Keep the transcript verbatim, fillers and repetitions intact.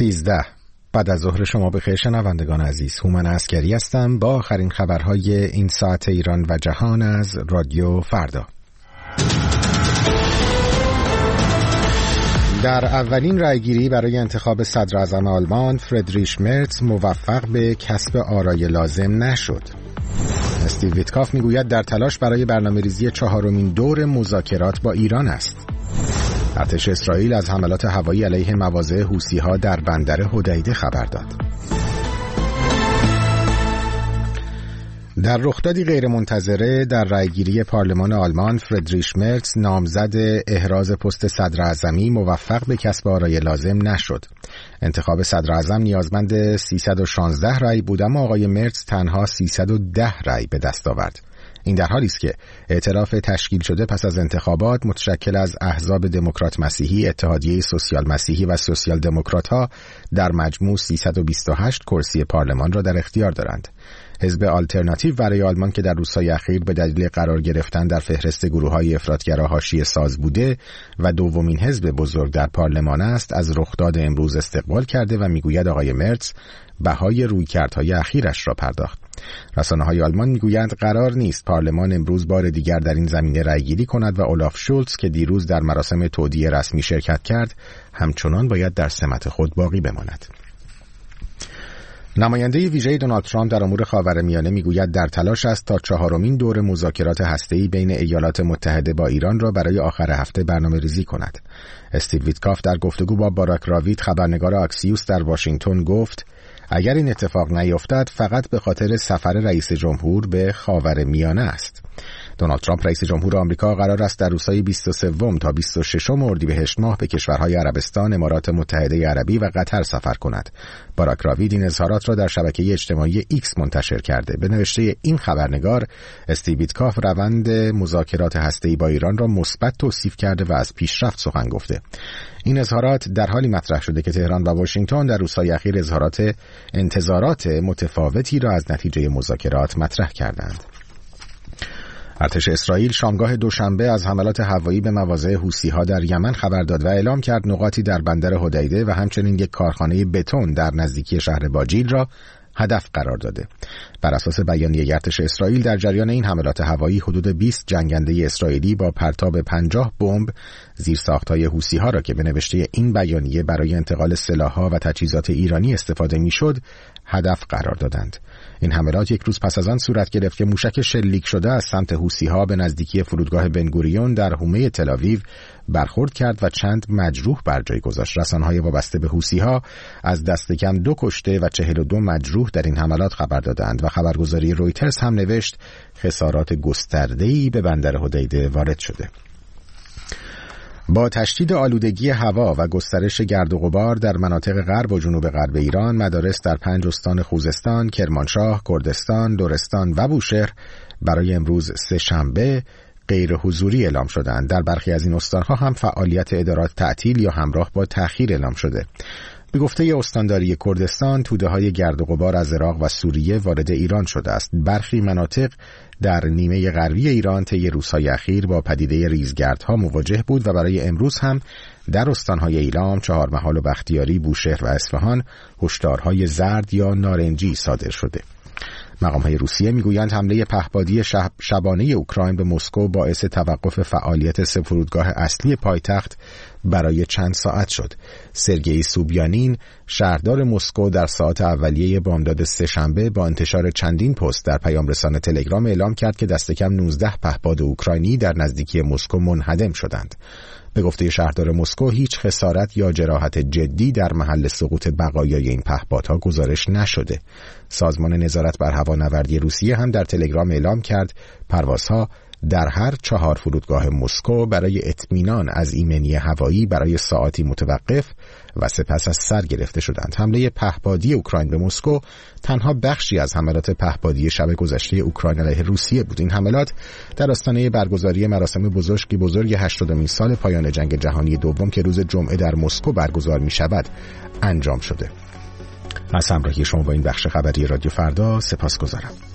سیزده بعد از ظهر شما بخیر شنوندگان عزیز. هومن عسکری هستم با آخرین خبرهای این ساعت ایران و جهان از رادیو فردا. در اولین رأیگیری برای انتخاب صدر اعظم آلمان، فردریش مرتز موفق به کسب آرای لازم نشد. استیو ویتکاف میگوید در تلاش برای برنامه‌ریزی چهارمین دور مذاکرات با ایران است. ارتش اسرائیل از حملات هوایی علیه مواضع حوثی‌ها در بندر حدیده خبر داد. در رخدادی غیرمنتظره در رأیگیری پارلمان آلمان، فردریش مرتز نامزد احراز پست صدراعظمی موفق به کسب آرای لازم نشد. انتخاب صدراعظم نیازمند سیصد و شانزده رأی بود، اما آقای مرتز تنها سیصد و ده رأی به دست آورد. این در حالی است که ائتلاف تشکیل شده پس از انتخابات متشکل از احزاب دموکرات مسیحی، اتحادیه سوسیال مسیحی و سوسیال دموکرات‌ها در مجموع سیصد و بیست و هشت کرسی پارلمان را در اختیار دارند. حزب آلترناتیو برای آلمان که در روزهای اخیر به دلیل قرار گرفتن در فهرست گروه‌های افراطگرا حاشیه ساز بوده و دومین حزب بزرگ در پارلمان است، از رخداد امروز استقبال کرده و میگوید آقای مرتز بهای رویکردهای اخیرش را پرداخت. رسانه‌های آلمان میگویند قرار نیست پارلمان امروز بار دیگر در این زمینه رأیگیری کند و اولاف شولتز که دیروز در مراسم تودیع رسمی شرکت کرد همچنان باید در سمت خود باقی بماند. نماینده ویژه دونالد ترامپ در امور خاورمیانه میگوید در تلاش است تا چهارمین دور مذاکرات هسته‌ای بین ایالات متحده با ایران را برای آخر هفته برنامه‌ریزی کند. استیو ویتکاف در گفتگو با باراک راوید خبرنگار آکسیوس در واشنگتن گفت اگر این اتفاق نیفتد فقط به خاطر سفر رئیس جمهور به خاورمیانه است. دونالد ترامپ رئیس جمهور آمریکا قرار است در روزهای بیست و سه تا بیست و شش اردیبهشت ماه به کشورهای عربستان، امارات متحده عربی و قطر سفر کند. باراک راوید این اظهارات را در شبکه اجتماعی ایکس منتشر کرده. به نوشته این خبرنگار، استیو ویتکاف روند مذاکرات هسته‌ای با ایران را مثبت توصیف کرده و از پیشرفت سخن گفته. این اظهارات در حالی مطرح شده که تهران و واشنگتن در روزهای اخیر اظهارات انتظارات متفاوتی را از نتیجه مذاکرات مطرح کردند. ارتش اسرائیل شامگاه دوشنبه از حملات هوایی به مواضع حوثی‌ها در یمن خبر داد و اعلام کرد نقاطی در بندر حدیده و همچنین یک کارخانه بتون در نزدیکی شهر باجیل را هدف قرار داده. بر اساس بیانیه ارتش اسرائیل در جریان این حملات هوایی حدود بیست جنگنده اسرائیلی با پرتاب پنجاه بمب زیرساخت‌های حوثی‌ها را که به نوشته این بیانیه برای انتقال سلاح‌ها و تجهیزات ایرانی استفاده می‌شد هدف قرار دادند. این حملات یک روز پس از آن صورت گرفت که موشک شلیک شده از سمت حوثی‌ها به نزدیکی فرودگاه بنگوریون در حومه تل‌آویو برخورد کرد و چند مجروح بر جای گذاشت. رسانه‌های وابسته به حوثی‌ها از دست کم دو کشته و چهل و دو مجروح در این حملات خبر دادند و خبرگزاری رویترز هم نوشت خسارات گسترده‌ای به بندر حدیده وارد شده. با تشدید آلودگی هوا و گسترش گرد و غبار در مناطق غرب و جنوب غرب ایران، مدارس در پنج استان خوزستان، کرمانشاه، کردستان، لرستان و بوشهر برای امروز سه شنبه غیر حضوری اعلام شدند. در برخی از این استانها هم فعالیت ادارات تعطیل یا همراه با تأخیر اعلام شده. به گفته استانداری کردستان، توده‌های گرد و غبار از عراق و سوریه وارد ایران شده است. برخی مناطق در نیمه غربی ایران طی روزهای اخیر با پدیده ریزگردها مواجه بود و برای امروز هم در استانهای ایلام، چهارمحال و بختیاری، بوشهر و اصفهان هشدارهای زرد یا نارنجی صادر شده. مقام‌های روسیه میگویند حمله پهپادی شب شبانه اوکراین به مسکو باعث توقف فعالیت سه فرودگاه اصلی پایتخت برای چند ساعت شد. سرگئی سوبیانین، شهردار مسکو، در ساعات اولیه بامداد سه شنبه با انتشار چندین پست در پیام رسان تلگرام اعلام کرد که دست کم نوزده پهپاد اوکراینی در نزدیکی مسکو منهدم شدند. به گفته شهردار مسکو هیچ خسارت یا جراحت جدی در محل سقوط بقایای این پهپادها گزارش نشده. سازمان نظارت بر هوانوردی روسیه هم در تلگرام اعلام کرد پروازها در هر چهار فرودگاه مسکو برای اطمینان از ایمنی هوایی برای ساعاتی متوقف و سپس از سر گرفته شدند. حمله پهپادی اوکراین به مسکو تنها بخشی از حملات پهپادی شب گذشته اوکراین علیه روسیه بود. این حملات در آستانه برگزاری مراسم بزرگی بزرگ هشتادمین سال پایان جنگ جهانی دوم که روز جمعه در مسکو برگزار می شود انجام شده. از همراهی شما با این بخش خبری رادیو فردا سپاسگزارم.